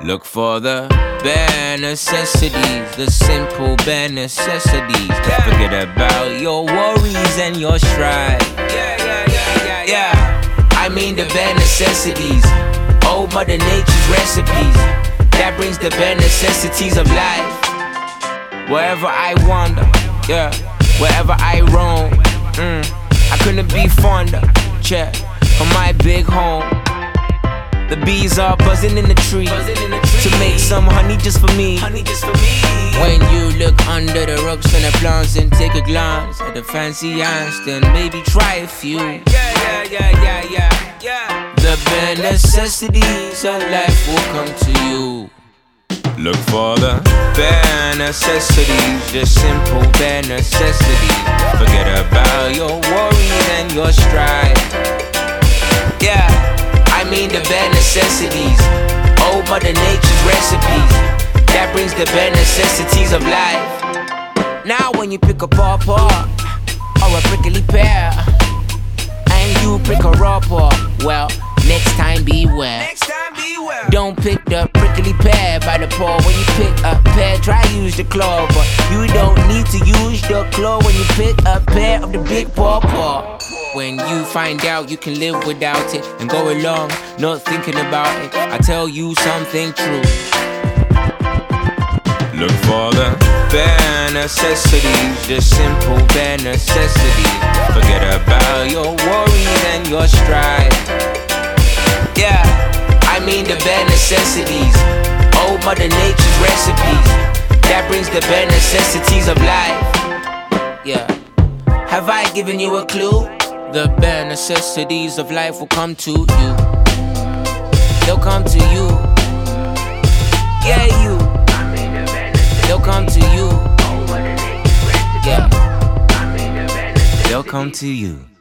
Look for the bare necessities, the simple bare necessities. Forget about your worries and your strife. Yeah, I mean the bare necessities, old Mother Nature's recipes. That brings the bare necessities of life. Wherever I wander, yeah, wherever I roam, I couldn't be fonder, check, from my big home. The bees are buzzing in the tree to make some honey just for me. When you look under the rocks and the plants and take a glance at the fancy ants, then maybe try a few. The bare necessities of life will come to you. Look for the bare necessities, the simple bare necessities. Forget about your worries and your strife. Yeah, I mean the bare necessities, old Mother Nature's recipes. That brings the bare necessities of life. Now when you pick a pawpaw or a prickly pear, and you pick a raw paw, well, next time beware. Don't pick the prickly pear by the paw. When you pick a pear, try use the claw, but you don't need to use the claw when you pick a pear of the big pawpaw. When you find out you can live without it and go along not thinking about it, I tell you something true. Look for the bare necessities, the simple bare necessities. Forget about your worries and your strife. Yeah, I mean the bare necessities, old Mother Nature's recipes. That brings the bare necessities of life. Yeah, have I given you a clue? The bare necessities of life will come to you. They'll come to you. Yeah, you. They'll come to you. Yeah, they'll come to you.